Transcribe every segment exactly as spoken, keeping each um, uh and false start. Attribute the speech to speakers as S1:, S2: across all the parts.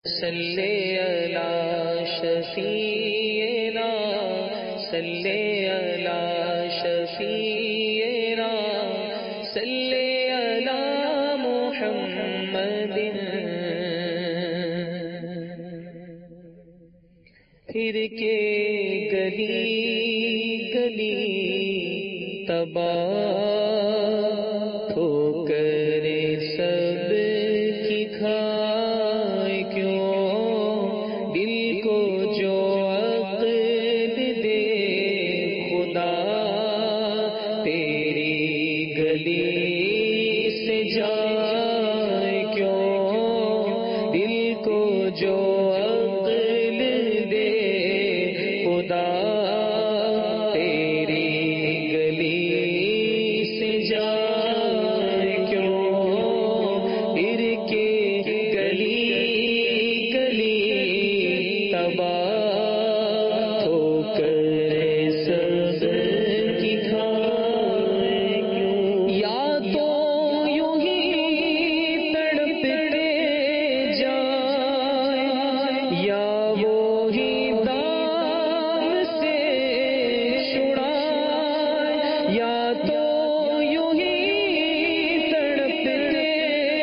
S1: صلی علی شفیعنا صلی علی شفیعنا صلی علی محمد پھر کے گلی گلی تباہ ہو کر سب کی کھائے کیوں دل کو جو عقل دے خدا تیری گلی سے جائے کیوں دل کو جو عقل دے خدا تیری گلی سے جائے کیوں پھر کے گلی گلی تباہ ہو کر سب کی کھائے کیوں یا تو یوں ہی تڑپتے جائیں یا وہی دام سے چھڑائیں یا تو یوں ہی تڑپتے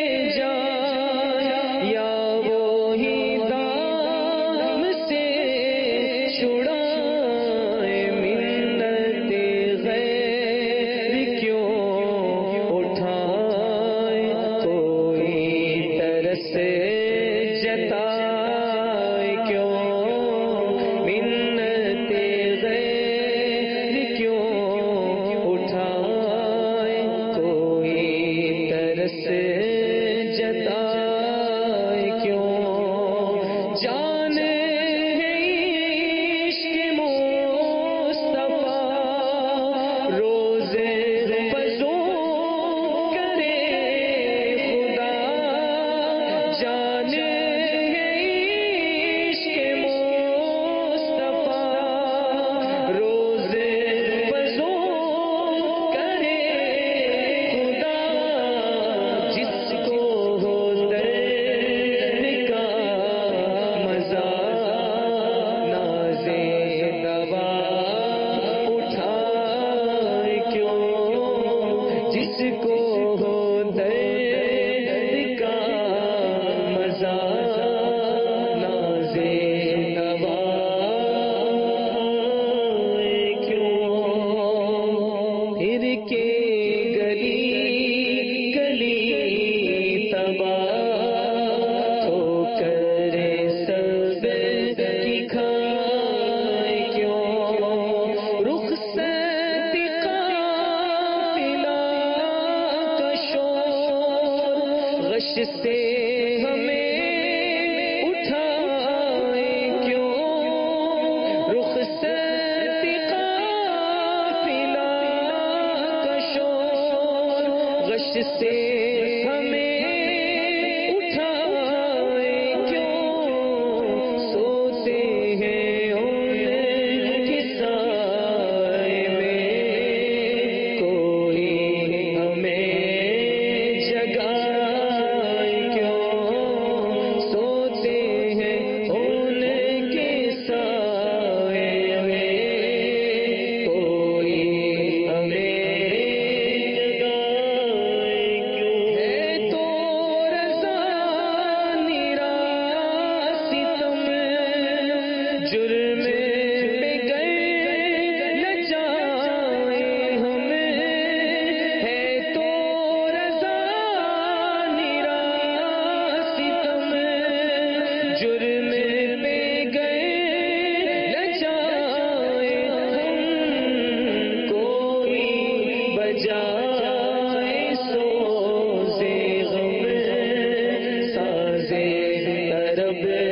S1: جائیں یا وہی دام سے چھڑائیں منت غیر کیوں اٹھائیں کوئی ترس جتائے کیوں منت غیر کیوں اٹھائیں کوئی ترس جتائے کیوں جان ہے عشق مصطفیٰ روز فزوں کرے خدا جان ہے عشق مصطفیٰ روز فزوں کرے خدا جس کو ہو درد کا مزہ ناز دوا اٹھائے کیوں جس کو ہو درد کا مزہ ناز دوا اٹھائے کیوں پھر کے گلی گلی تباہ ہو کر سب کی کھائے کیوں رخصت قافلہ کا شور غش سے ہمیں اٹھائے کیوں رخصت قافلہ کا شور غش سے ہمیں اٹھائے کیوں سوتے ہیں ان کے سائے میں کوئی ہمیں جگائے کیوں سوتے ہیں ان کے سائے میں کوئی ہمیں جگائے کیوں ہے تو رضا نیرا ستم جرم پہ گئے لجائے ہم ہے تو رضا نیرا ستم جرم پہ گئے لجائے ہم کوئی بجائے سوزے غم سازے طرب